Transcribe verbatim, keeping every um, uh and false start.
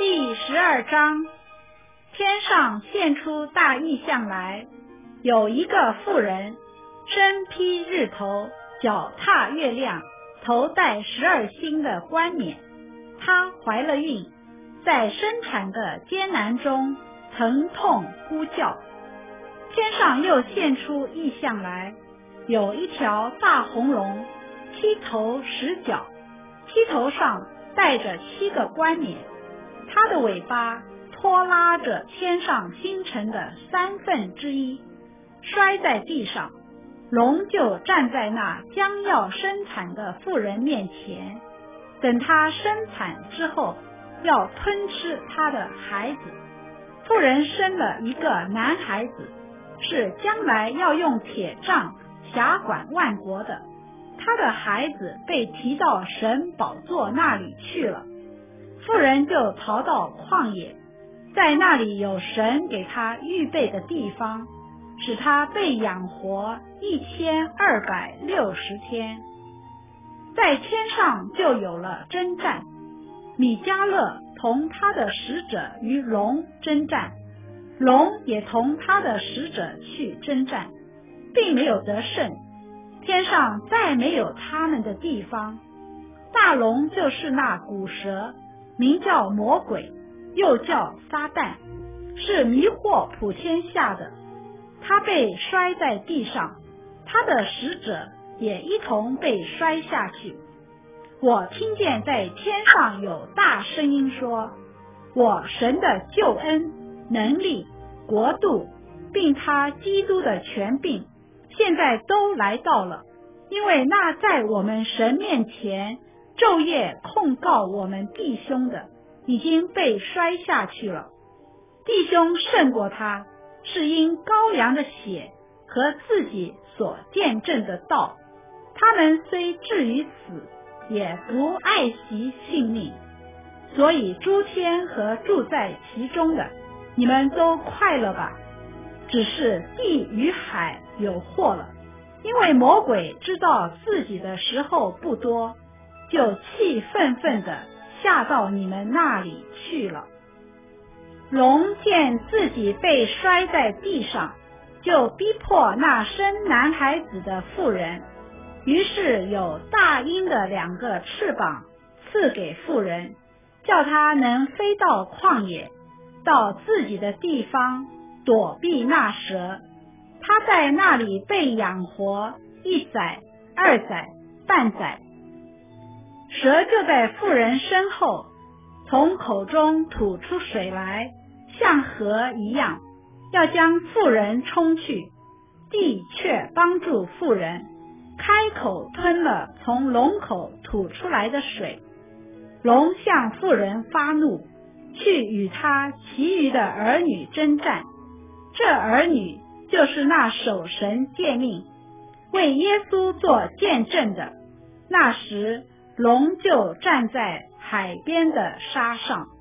第十二章，天上现出大异象来，有一个妇人，身披日头，脚踏月亮，头戴十二星的冠冕。她怀了孕，在生产的艰难中疼痛呼叫。天上又现出异象来，有一条大红龙，七头十角，七头上带着七个冠冕，它的尾巴拖拉着天上星辰的三分之一，摔在地上。龙就站在那将要生产的妇人面前，等她生产之后，要吞吃她的孩子。妇人生了一个男孩子，是将来要用铁杖辖管万国的。他的孩子被提到神宝座那里去了，妇人就逃到旷野，在那里有神给他预备的地方，使他被养活一千二百六十天。在天上就有了征战，米迦勒同他的使者与龙征战，龙也同他的使者去征战，并没有得胜。天上再没有他们的地方。大龙就是那古蛇，名叫魔鬼，又叫撒旦，是迷惑普天下的。他被摔在地上，他的使者也一同被摔下去。我听见在天上有大声音说，我神的救恩、能力、国度，并他基督的权柄，现在都来到了，因为那在我们神面前昼夜控告我们弟兄的，已经被摔下去了。弟兄胜过他，是因羔羊的血和自己所见证的道。他们虽至于死，也不爱惜性命。所以诸天和住在其中的，你们都快乐吧。只是地与海有祸了，因为魔鬼知道自己的时候不多，就气愤愤地下到你们那里去了。龙见自己被摔在地上，就逼迫那生男孩子的妇人，于是有大鹰的两个翅膀赐给妇人，叫她能飞到旷野，到自己的地方躲避那蛇。他在那里被养活一载、二载、半载。蛇就在妇人身后，从口中吐出水来，像河一样，要将妇人冲去。地却帮助妇人，开口吞了从龙口吐出来的水。龙向妇人发怒，去与他其余的儿女征战。这儿女就是那守神诫命、为耶稣做见证的。那时龙就站在海边的沙上。